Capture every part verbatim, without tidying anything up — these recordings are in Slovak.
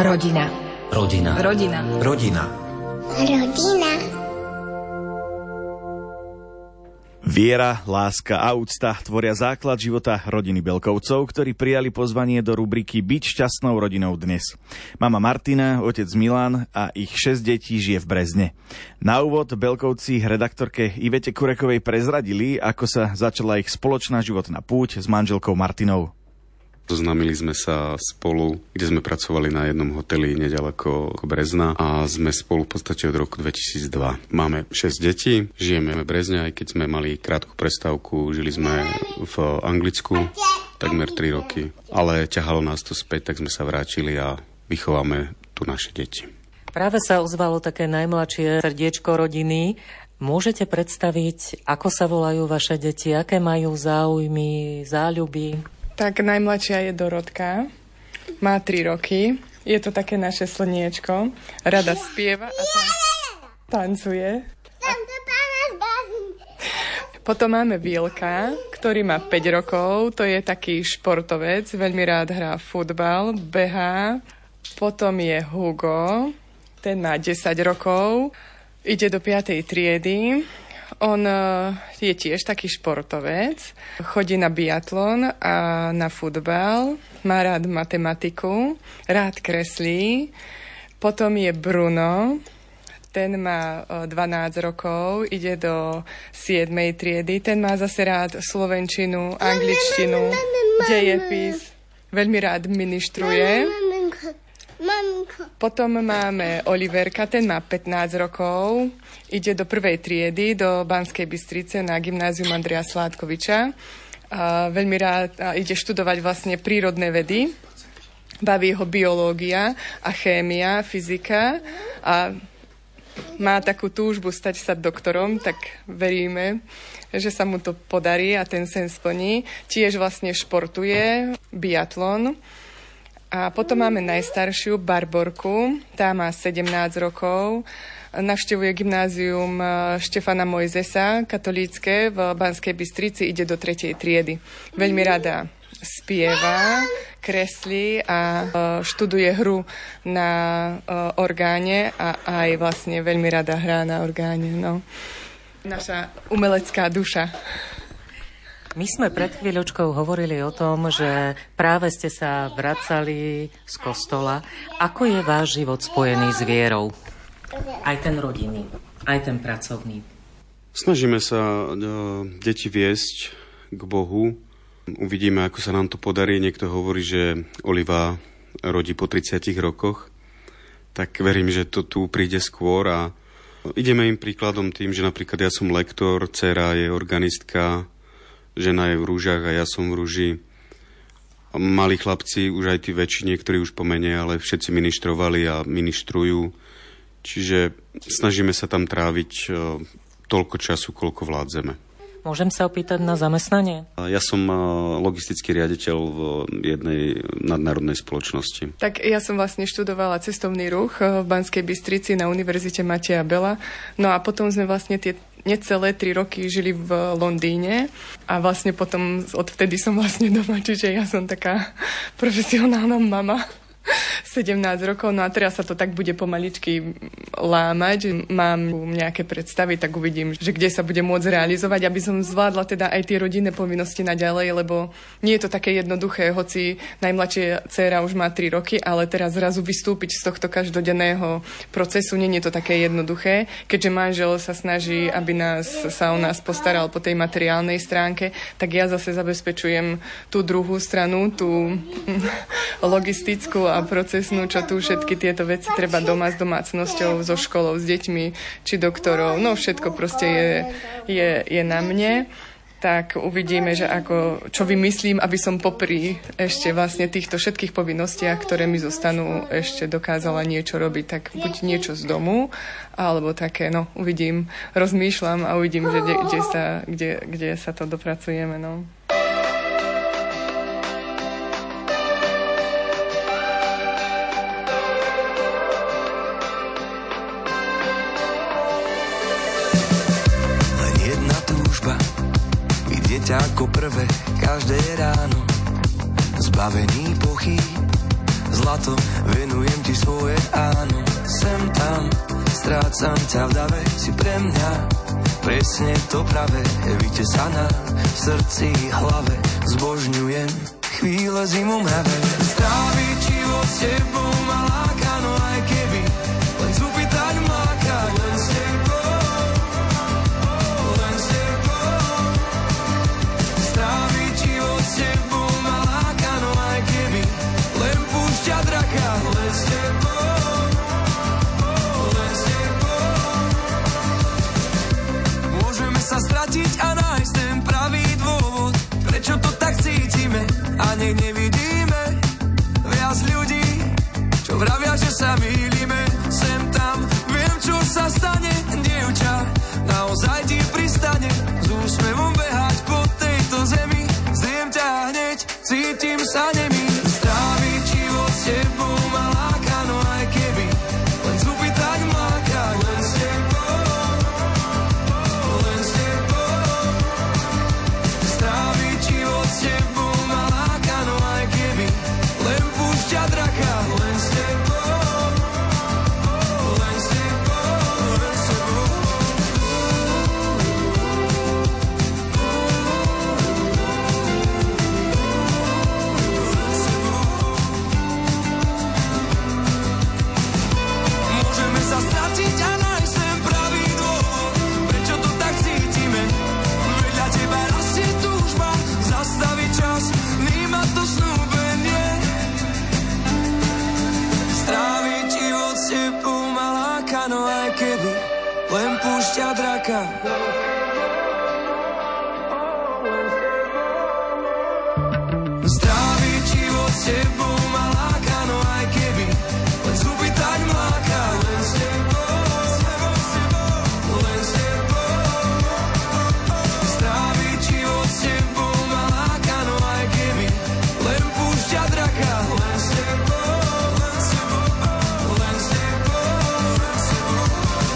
Rodina. Rodina. Rodina. Rodina. Rodina. Viera, láska a úcta tvoria základ života rodiny Belkovcov, ktorí prijali pozvanie do rubriky Byť šťastnou rodinou dnes. Mama Martina, otec Milan a ich šesť detí žije v Brezne. Na úvod Belkovci redaktorke Ivete Kurekovej prezradili, ako sa začala ich spoločná životná púť s manželkou Martinou. Zoznámili sme sa spolu, kde sme pracovali na jednom hoteli neďaleko Brezna a sme spolu v podstate od roku dvetisícdva. Máme šesť detí, žijeme v Brezne, aj keď sme mali krátku prestávku, žili sme v Anglicku takmer tri roky, ale ťahalo nás to späť, tak sme sa vrátili a vychováme tu naše deti. Práve sa ozvalo také najmladšie srdiečko rodiny. Môžete predstaviť, ako sa volajú vaše deti, aké majú záujmy, záľuby? Tak najmladšia je Dorotka, má tri roky, je to také naše slniečko, rada spieva a tan- tancuje. Potom máme Vilka, ktorý má päť rokov, to je taký športovec, veľmi rád hrá futbal, behá. Potom je Hugo, ten má desať rokov, ide do piatej triedy. On je tiež taký športovec, chodí na biatlon a na futbal, má rád matematiku, rád kreslí. Potom je Bruno, ten má dvanásť rokov, ide do siedmej triedy, ten má zase rád slovenčinu, angličtinu, dejepis, veľmi rád ministruje. Potom máme Oliverka, ten má pätnásť rokov, ide do prvej triedy, do Banskej Bystrice na gymnázium Andreja Sládkoviča. A veľmi rád a ide študovať vlastne prírodné vedy. Baví ho biológia a chémia, fyzika a má takú túžbu stať sa doktorom, tak veríme, že sa mu to podarí a ten sen splní. Tiež vlastne športuje, biatlon. A potom máme najstaršiu, Barborku, tá má sedemnásť rokov, navštevuje gymnázium Štefana Mojzesa, katolícke, v Banskej Bystrici, ide do tretej triedy. Veľmi rada spieva, kreslí a študuje hru na orgáne a aj vlastne veľmi rada hrá na orgáne. No. Naša umelecká duša. My sme pred chvíľočkou hovorili o tom, že práve ste sa vracali z kostola. Ako je váš život spojený s vierou? Aj ten rodinný, aj ten pracovný. Snažíme sa deti viesť k Bohu. Uvidíme, ako sa nám to podarí. Niekto hovorí, že Oliva rodí po tridsiatich rokoch. Tak verím, že to tu príde skôr a ideme im príkladom tým, že napríklad ja som lektor, dcera je organistka, žena je v rúžach a ja som v rúži. Malí chlapci, už aj tí väčší, niektorí už pomene, ale všetci ministrovali a ministrujú. Čiže snažíme sa tam tráviť toľko času, koľko vládzeme. Môžem sa opýtať na zamestnanie? Ja som logistický riaditeľ v jednej nadnárodnej spoločnosti. Tak ja som vlastne študovala cestovný ruch v Banskej Bystrici na Univerzite Mateja Bela. No a potom sme vlastne tie necelé tri roky žili v Londýne a vlastne potom odvtedy som vlastne doma, čiže ja som taká profesionálna mama. sedemnásť rokov, no a teraz sa to tak bude pomaličky lámať. Mám nejaké predstavy, tak uvidím, že kde sa bude môcť realizovať, aby som zvládla teda aj tie rodinné povinnosti naďalej, lebo nie je to také jednoduché, hoci najmladšia dcéra už má tri roky, ale teraz zrazu vystúpiť z tohto každodenného procesu, nie je to také jednoduché, keďže manžel sa snaží, aby nás, sa o nás postaral po tej materiálnej stránke, tak ja zase zabezpečujem tú druhú stranu, tú logistickú a procesnú, čo tu všetky tieto veci treba doma s domácnosťou, so školou, s deťmi, či doktorov. No všetko proste je, je, je na mne. Tak uvidíme, že ako, čo vymyslím, aby som popri ešte vlastne týchto všetkých povinnostiach, ktoré mi zostanú, ešte dokázala niečo robiť. Tak buď niečo z domu, alebo také, no uvidím, rozmýšľam a uvidím, že kde, kde, sa, kde, kde sa to dopracujeme, no. Ako prvé každé ráno, zbavený pochýb, z zlato, venujem ti svoje áno. Sem tam, strácam ťa v dave, si pre mňa presne to pravé. Vytesaná v srdci hlave, zbožňujem chvíle zimu mravé. Stráviť život s tebou ma láka, no aj keby len zúpitať mláka. Len s tebou, len s tebou. Stráviť život s tebou ma láka, no aj keby len púšťa draka. Len s tebou, len s tebou. Môžeme sa stratiť a nájsť ten pravý dôvod, prečo to tak cítime a nech nevidíme viac ľudí, čo vravia, že sa mýlime. Sem tam, viem, čo sa stane, dievča, naozaj ti pristane s úsmevom behať po tejto zemi. Zdriem ťa hneď, cítim sa nemý. Stráviť život s tebou ma láka, no aj keby len zúpitať mláka. Len s tebou, len s tebou. Stráviť život s tebou ma láka, no aj keby len púšťa draka. Len s tebou, len s tebou, len s tebou. Môžeme sa stratiť a nájsť ten pravý dôvod, prečo to tak cítime. Vedľa teba rastie túžba zastaviť čas, vnímať to snúbenie. Stráviť život s tebou ma láka, no aj keby len púšťa draka. Stráviť život s tebou ma láka, no aj keby len zúpitať mláka. Len s tebou, len s tebou. Stráviť život s tebou ma láka, no aj keby len púšťa draka. Len s tebou, len s tebou, len s tebou, len s tebou.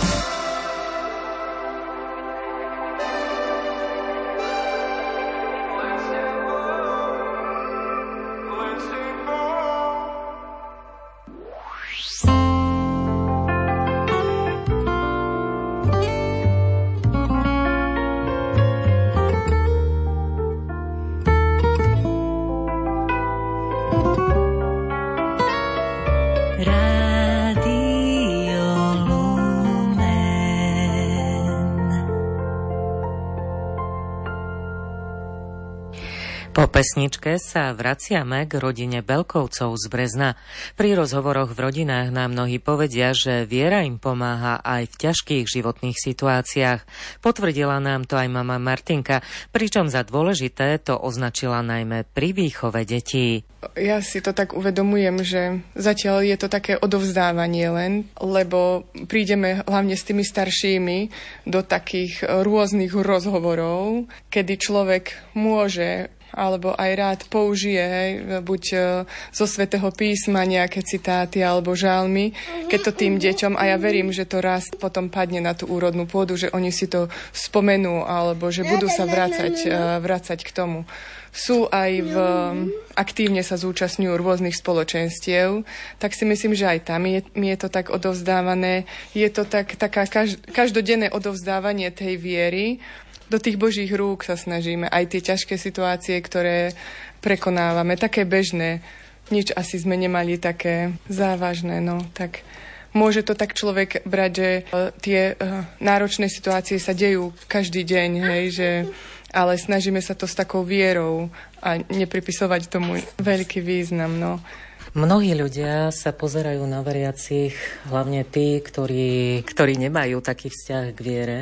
Po pesničke sa vraciame k rodine Belkovcov z Brezna. Pri rozhovoroch v rodinách nám mnohí povedia, že viera im pomáha aj v ťažkých životných situáciách. Potvrdila nám to aj mama Martinka, pričom za dôležité to označila najmä pri výchove detí. Ja si to tak uvedomujem, že zatiaľ je to také odovzdávanie len, lebo prídeme hlavne s tými staršími do takých rôznych rozhovorov, kedy človek môže alebo aj rád použije, hej, buď zo Svätého písma nejaké citáty alebo žalmy, keď to tým deťom, a ja verím, že to raz potom padne na tú úrodnú pôdu, že oni si to spomenú alebo že budú sa vracať, vracať k tomu. Sú aj v, aktívne sa zúčastňujú rôznych spoločenstiev, tak si myslím, že aj tam je, mi je to tak odovzdávané. Je to tak, taká každ- každodenné odovzdávanie tej viery. Do tých Božích rúk sa snažíme. Aj tie ťažké situácie, ktoré prekonávame, také bežné. Nič asi sme nemali také závažné, no tak môže to tak človek brať, že uh, tie uh, náročné situácie sa dejú každý deň, hej, že, ale snažíme sa to s takou vierou a nepripisovať tomu veľký význam, no. Mnohí ľudia sa pozerajú na veriacich, hlavne tí, ktorí, ktorí nemajú taký vzťah k viere,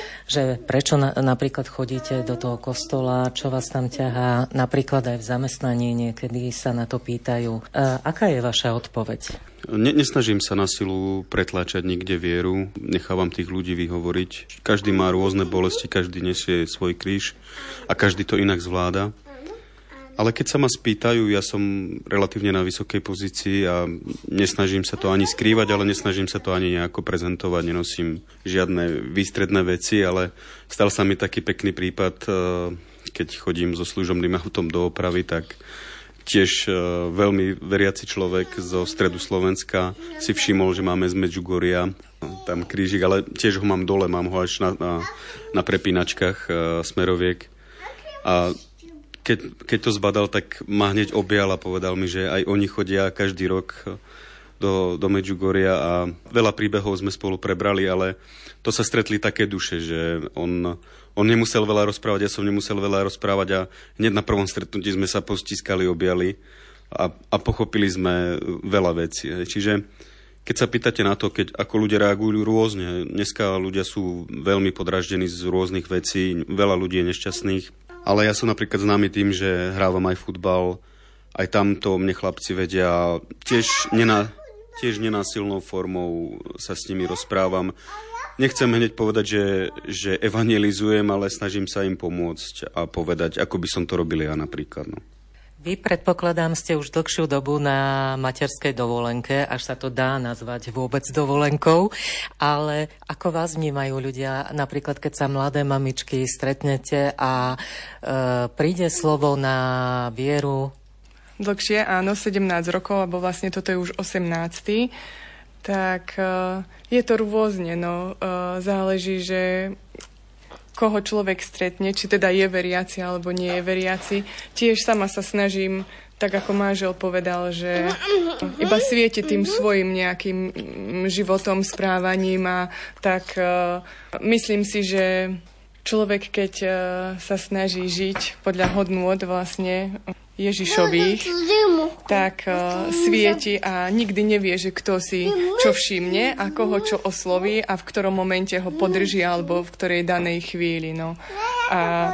že prečo na, napríklad chodíte do toho kostola, čo vás tam ťahá, napríklad aj v zamestnaní niekedy sa na to pýtajú. A aká je vaša odpoveď? Ne, nesnažím sa na silu pretláčať nikde vieru, nechávam tých ľudí vyhovoriť. Každý má rôzne bolesti, každý nesie svoj kríž a každý to inak zvláda. Ale keď sa ma spýtajú, ja som relatívne na vysokej pozícii a nesnažím sa to ani skrývať, ale nesnažím sa to ani nejako prezentovať, nenosím žiadne výstredné veci, ale stal sa mi taký pekný prípad, keď chodím so služobným autom do opravy, tak tiež veľmi veriaci človek zo stredu Slovenska, si všimol, že máme z Medžugoria tam krížik, ale tiež ho mám dole, mám ho až na, na, na prepínačkách smeroviek. A keď, keď to zbadal, tak ma hneď objal a povedal mi, že aj oni chodia každý rok do, do Medžugoria a veľa príbehov sme spolu prebrali, ale to sa stretli také duše, že on, on nemusel veľa rozprávať, ja som nemusel veľa rozprávať a hneď na prvom stretnutí sme sa postiskali, objali a, a pochopili sme veľa vecí. Čiže keď sa pýtate na to, keď, ako ľudia reagujú rôzne, dneska ľudia sú veľmi podraždení z rôznych vecí, veľa ľudí je nešťastných, ale ja som napríklad známy tým, že hrávam aj futbal, aj tamto mne chlapci vedia, tiež, nená, tiež nenásilnou formou sa s nimi rozprávam. Nechcem hneď povedať, že, že evangelizujem, ale snažím sa im pomôcť a povedať, ako by som to robil ja napríklad. No. Vy, predpokladám, ste už dlhšiu dobu na materskej dovolenke, až sa to dá nazvať vôbec dovolenkou, ale ako vás vnímajú ľudia, napríklad keď sa mladé mamičky stretnete a e, príde slovo na vieru? Dlhšie, áno, sedemnásť rokov, alebo vlastne toto je už osemnásty. Tak uh, je to rôzne, no uh, záleží, že koho človek stretne, či teda je veriaci alebo nie je veriaci. Tiež sama sa snažím, tak ako manžel povedal, že iba svieti tým svojim nejakým životom, správaním a tak uh, myslím si, že človek, keď uh, sa snaží žiť podľa hodnôt vlastne Ježišových, tak uh, svieti a nikdy nevie, že kto si čo všimne a koho čo osloví a v ktorom momente ho podrží alebo v ktorej danej chvíli. No. A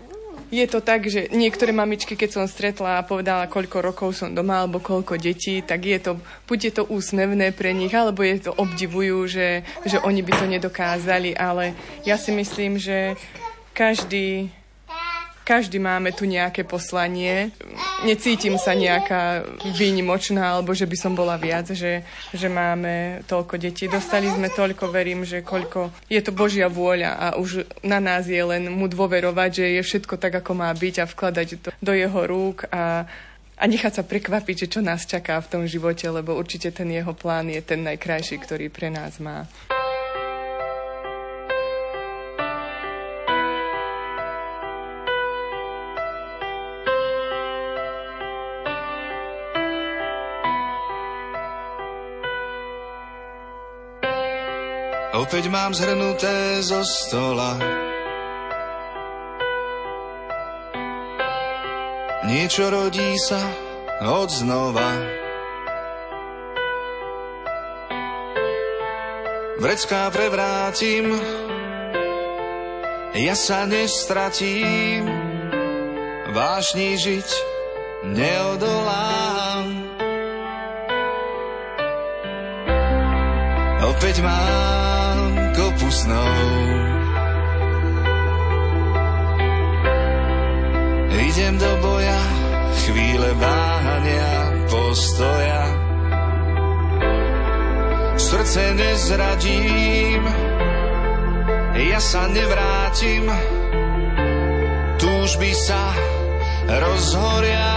je to tak, že niektoré mamičky, keď som stretla a povedala, koľko rokov som doma alebo koľko detí, tak je to, buď je to úsmevné pre nich, alebo je to obdivujú, že, že oni by to nedokázali, ale ja si myslím, že každý... Každý máme tu nejaké poslanie. Necítim sa nejaká výnimočná, alebo že by som bola viac, že, že máme toľko detí. Dostali sme toľko, verím, že koľko... Je to Božia vôľa a už na nás je len mu dôverovať, že je všetko tak, ako má byť a vkladať to do jeho rúk a, a nechať sa prekvapiť, že čo nás čaká v tom živote, lebo určite ten jeho plán je ten najkrajší, ktorý pre nás má. Opäť mám zhrnuté zo stola niečo rodí sa od znova. Vrecká prevrátim, ja sa nestratím, vášni žiť neodolám. Opäť mám kopu snov, idem do boja, chvíle váhania, postoja. Srdce nezradím, ja sa nevrátim, túžby sa rozhoria.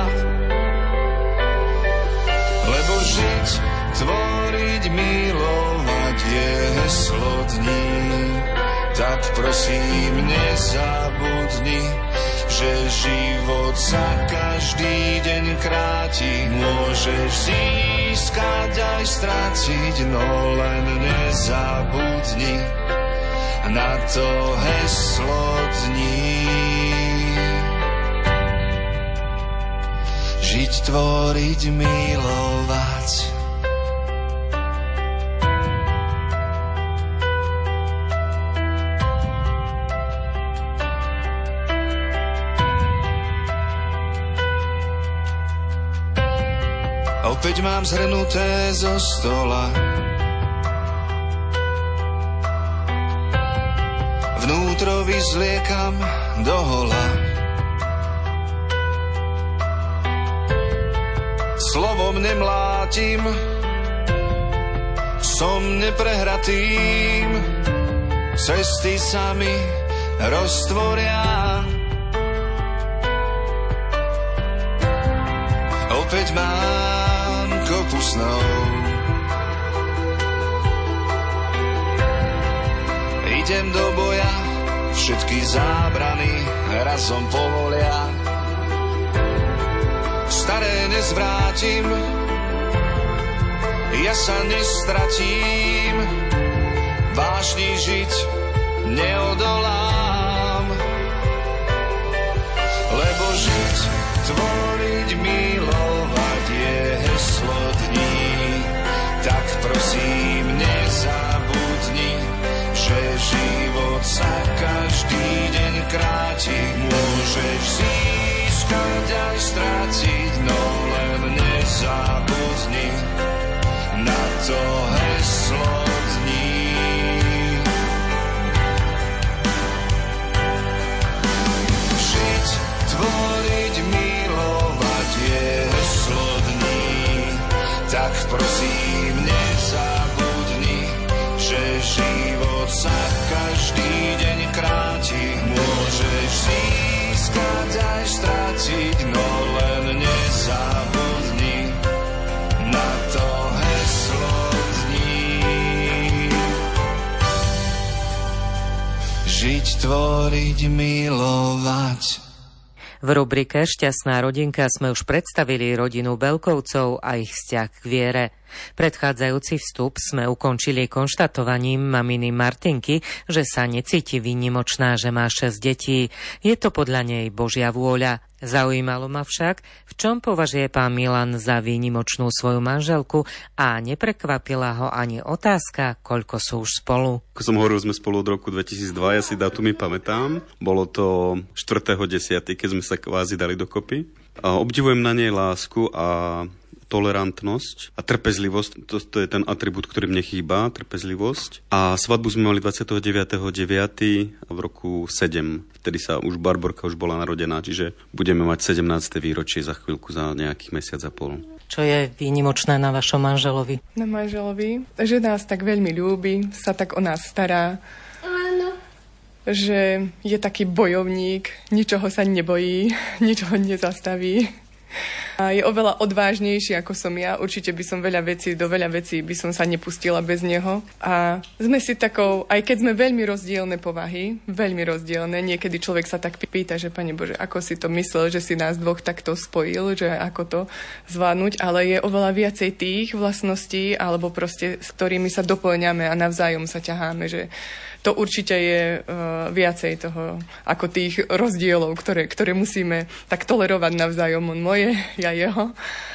Lebo žiť, tvoriť, milovať je heslo dní. Tak prosím, nezabudni, že život sa každý deň kráti. Môžeš získať aj stratiť, no len nezabudni na to heslo dní. Žiť, tvoriť, milovať. Opäť mám zhrnuté zo stola vnútro vyzliekam do hola. Slovom nemlátim, som neprehratým, cesty sa mi roztvoria. opäť mám kopu snov. Idem do boja, všetky zábrany razom povolia. Staré nezvrátim, ja sa nestratím, vášni žiť neodolám. Lebo žiť, tvoriť, milovať je heslo dní. Tak prosím, nezabudni, že život sa každý deň kráti. Môžeš získať aj strátiť, no len nezabudni na to heslo dní. Žiť, tvoriť, milovať je heslo dní. Tak prosím, nezabudni, že život sa každý deň kráti. Môžeš získať aj strátiť, no len nezabudni na to heslo dní. Žiť, tvoriť, milovať. V rubrike Šťastná rodinka sme už predstavili rodinu Belkovcov a ich vzťah k viere. Predchádzajúci vstup sme ukončili konštatovaním maminy Martinky, že sa necíti výnimočná, že má šesť detí. Je to podľa nej Božia vôľa. Zaujímalo ma však, v čom považuje pán Milan za výnimočnú svoju manželku a neprekvapila ho ani otázka, koľko sú už spolu. Ako som hovoril, sme spolu od roku dvetisícdva, ja si dátumy pamätám. Bolo to štvrtého desiateho keď sme sa kvázi dali dokopy. A obdivujem na nej lásku a tolerantnosť a trpezlivosť, to, to je ten atribút, ktorý mne chýba, trpezlivosť. A svadbu sme mali dvadsiateho deviateho deviateho v roku sedem. Vtedy sa už Barborka už bola narodená, čiže budeme mať sedemnáste výročie za chvíľku, za nejakých mesiac a pol. Čo je výnimočné na vašom manželovi? Na manželovi, že nás tak veľmi ľúbi, sa tak o nás stará. Áno. Že je taký bojovník, ničoho sa nebojí, ničoho nezastaví. A je oveľa odvážnejší ako som ja. Určite by som veľa vecí, do veľa vecí by som sa nepustila bez neho. A sme si takou, aj keď sme veľmi rozdielne povahy, veľmi rozdielne, niekedy človek sa tak pýta, že Pane Bože, ako si to myslel, že si nás dvoch takto spojil, že ako to zvládnuť, ale je oveľa viacej tých vlastností, alebo proste s ktorými sa doplňame a navzájom sa ťaháme, že to určite je uh, viacej toho, ako tých rozdielov, ktoré, ktoré musíme tak tolerovať navzájom, on moje, ja jeho.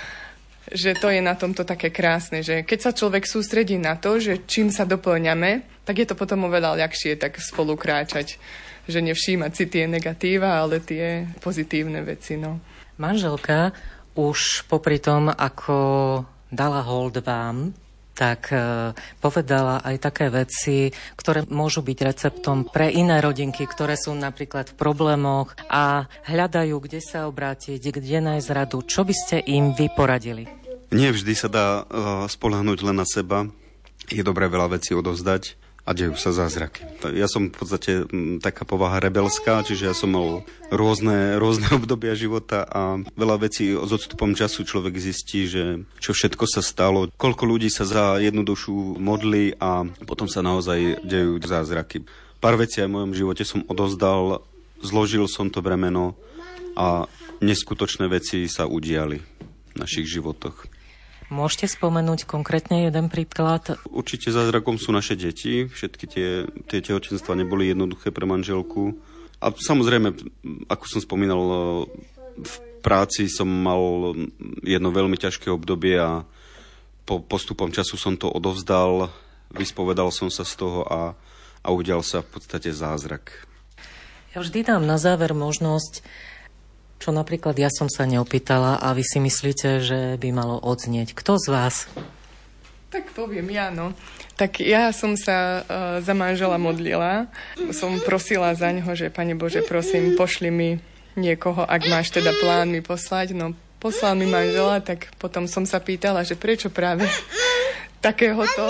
Že to je na tomto také krásne, že keď sa človek sústredí na to, že čím sa doplňame, tak je to potom oveľa ľahšie tak spolu kráčať. Že nevšímať si tie negatíva, ale tie pozitívne veci. No. Manželka už popri tom, ako dala hold vám, tak e, povedala aj také veci, ktoré môžu byť receptom pre iné rodinky, ktoré sú napríklad v problémoch a hľadajú, kde sa obrátiť, kde nájsť radu. Čo by ste im vy poradili? Nie vždy sa dá uh, spoľahnúť len na seba. Je dobré veľa vecí odovzdať a dejú sa zázraky. Ja som v podstate m, taká povaha rebelská, čiže ja som mal rôzne, rôzne obdobia života a veľa vecí s odstupom času človek zistí, že čo všetko sa stalo, koľko ľudí sa za jednu dušu modlí a potom sa naozaj dejú zázraky. Pár vecí aj v mojom živote som odovzdal, zložil som to bremeno a neskutočné veci sa udiali v našich životoch. Môžete spomenúť konkrétne jeden príklad? Určite zázrakom sú naše deti. Všetky tie, tie tehotenstva neboli jednoduché pre manželku. A samozrejme, ako som spomínal, v práci som mal jedno veľmi ťažké obdobie a po postupom času som to odovzdal, vyspovedal som sa z toho a, a udial sa v podstate zázrak. Ja vždy dám na záver možnosť, čo napríklad ja som sa neopýtala a vy si myslíte, že by malo odznieť. Kto z vás? Tak poviem ja, no. Tak ja som sa uh, za manžela modlila. Som prosila za ňoho, že Pane Bože, prosím, pošli mi niekoho, ak máš teda plán mi poslať. No, poslal mi manžela, tak potom som sa pýtala, že prečo práve takéhoto.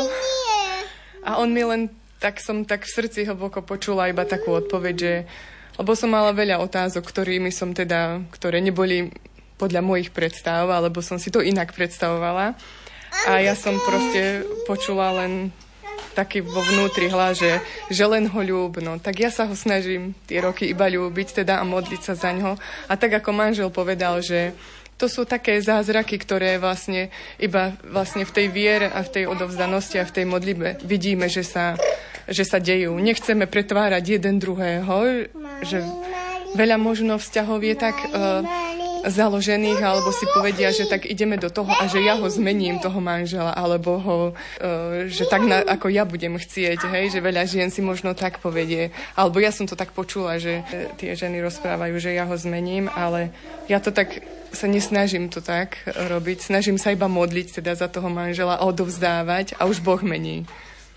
A on mi len, tak som tak v srdci hlboko počula iba takú odpoveď, že lebo som mala veľa otázok, ktorými som teda, ktoré neboli podľa mojich predstav, alebo som si to inak predstavovala. A ja som proste počula len taký vo vnútri hlas, že, že len ho ľúb. No, tak ja sa ho snažím tie roky iba ľúbiť teda a modliť sa za ňo. A tak ako manžel povedal, že to sú také zázraky, ktoré vlastne iba vlastne v tej viere a v tej odovzdanosti a v tej modlitbe vidíme, že sa, že sa dejú. Nechceme pretvárať jeden druhého, že veľa možno vzťahov je tak uh, založených, alebo si povedia, že tak ideme do toho a že ja ho zmením, toho manžela, alebo ho, uh, že tak na, ako ja budem chcieť, hej, že veľa žien si možno tak povedie. Alebo ja som to tak počula, že tie ženy rozprávajú, že ja ho zmením, ale ja to tak sa nesnažím to tak robiť. Snažím sa iba modliť teda za toho manžela a odovzdávať a už Boh mení.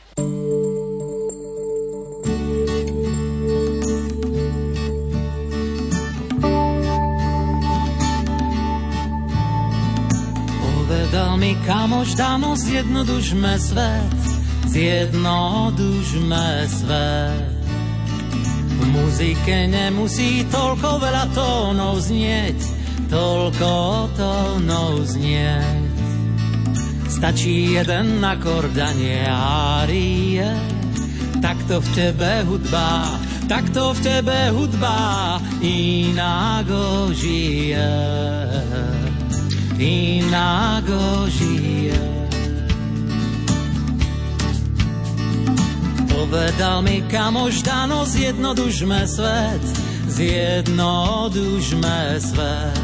Povedal mi kamoš, dámo, zjednodušme svet, zjednodušme svet. V muzike nemusí toľko veľa tónov znieť, toľko tónov znieť. Stačí jeden akord a nie árie. Takto v tebe hudba, takto v tebe hudba inágo žije, inágo žije. Povedal mi kamoš, Dano, zjednodušme svet, zjednodušme svet.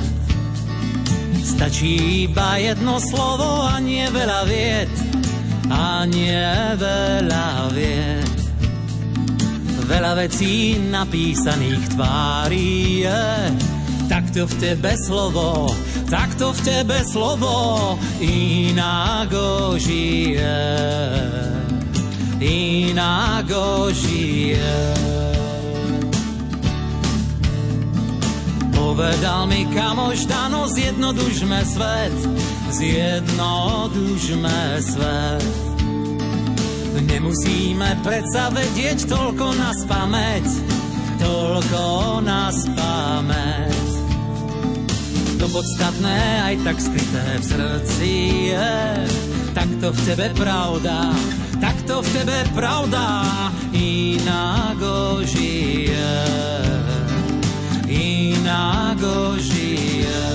Stačí iba jedno slovo a nie veľa vied, a nie veľa vied. Veľa vecí napísaných tvári je, takto v tebe slovo, takto v tebe slovo inágo žije, inágo žije. Povedal mi kamoš, Dano, zjednodušme svet, zjednodušme svet. Nemusíme predsa vedieť toľko na spamäť, toľko na spamäť. To podstatné aj tak skryté v srdci je, takto v tebe pravda, takto v tebe pravda inágo žije, inágo žije.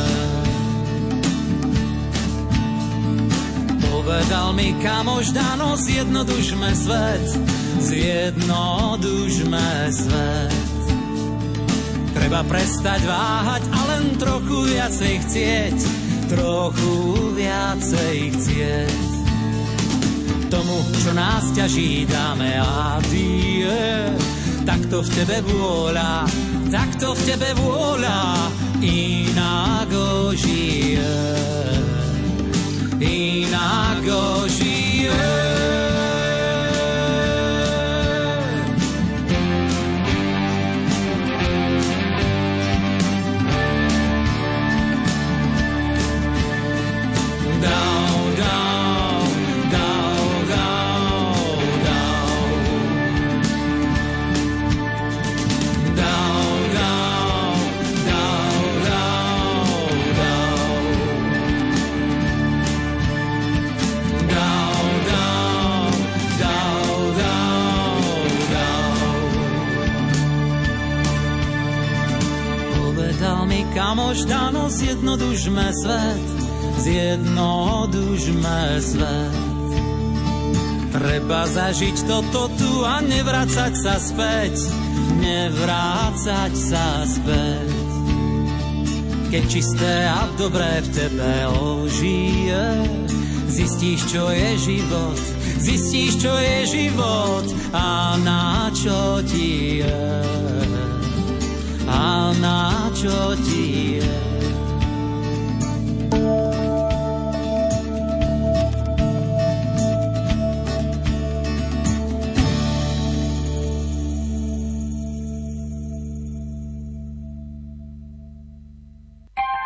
Povedal mi kamoš, Dano, zjednodušme svet, zjednodušme svet. Treba prestať váhať a len trochu viacej chcieť, trochu viacej chcieť. Tomu, čo nás ťaží, dáme adie. Takto v tebe vôľa, takto v tebe vôľa inágo žije, inágo žije. Kamoš, Dano, zjednodušme svet, zjednodušme svet. Treba zažiť toto tu a nevrácať sa späť, nevrácať sa späť. Keď čisté a dobré v tebe ožije, zistíš, čo je život, zistíš, čo je život a na čo ti je, a na čo ti je.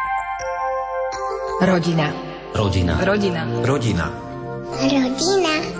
Rodina. Rodina. Rodina. Rodina. Rodina.